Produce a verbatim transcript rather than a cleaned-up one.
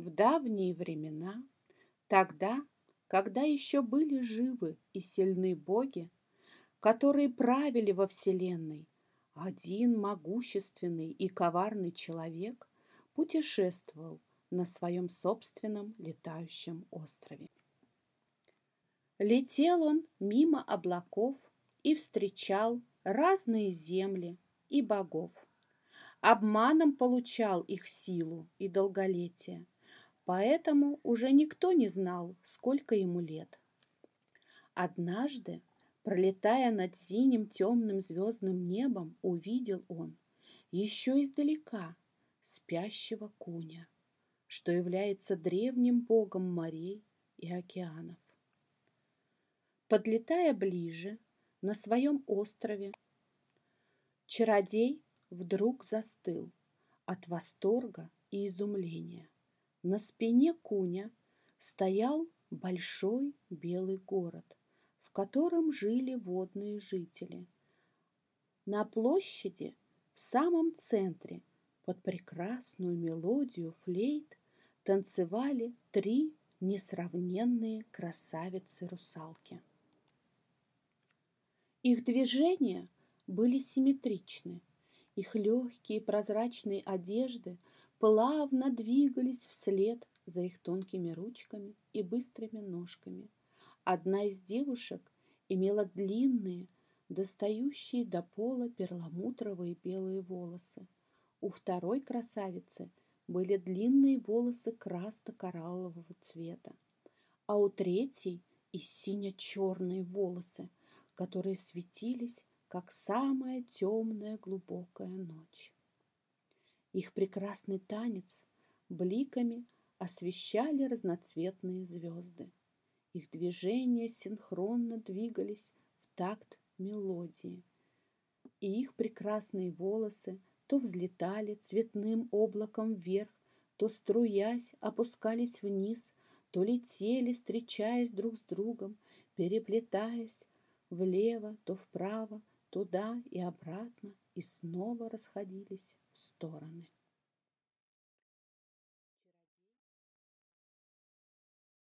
В давние времена, тогда, когда еще были живы и сильны боги, которые правили во вселенной, один могущественный и коварный человек путешествовал на своем собственном летающем острове. Летел он мимо облаков и встречал разные земли и богов. Обманом получал их силу и долголетие, поэтому уже никто не знал, сколько ему лет. Однажды, пролетая над синим темным звездным небом, увидел он еще издалека спящего Куня, что является древним богом морей и океанов. Подлетая ближе, на своем острове, чародей вдруг застыл от восторга и изумления. На спине Куня стоял большой белый город, в котором жили водные жители. На площади в самом центре под прекрасную мелодию флейт танцевали три несравненные красавицы-русалки. Их движения были симметричны, их легкие прозрачные одежды плавно двигались вслед за их тонкими ручками и быстрыми ножками. Одна из девушек имела длинные, достающие до пола перламутровые белые волосы. У второй красавицы были длинные волосы красно-кораллового цвета, а у третьей и сине-черные волосы, которые светились, как самая темная глубокая ночь. Их прекрасный танец бликами освещали разноцветные звезды. Их движения синхронно двигались в такт мелодии, и их прекрасные волосы то взлетали цветным облаком вверх, то, струясь, опускались вниз, то летели, встречаясь друг с другом, переплетаясь влево, то вправо, туда и обратно, и снова расходились в стороны.